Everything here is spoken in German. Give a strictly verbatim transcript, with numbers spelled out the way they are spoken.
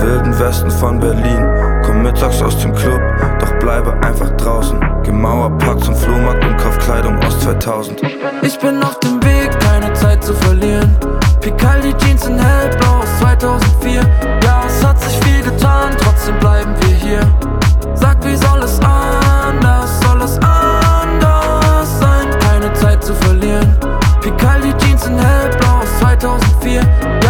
Wilden Westen von Berlin, komm mittags aus dem Club, doch bleibe einfach draußen. Geh Mauerpark zum Flohmarkt und kauf Kleidung aus zweitausend. Ich bin auf dem Weg, keine Zeit zu verlieren. Picaldi Jeans in hellblau aus zweitausendvier. Ja, es hat sich viel getan, trotzdem bleiben wir hier. Sag, wie soll es anders, soll es anders sein? Keine Zeit zu verlieren. Picaldi Jeans in hellblau aus zweitausendvier.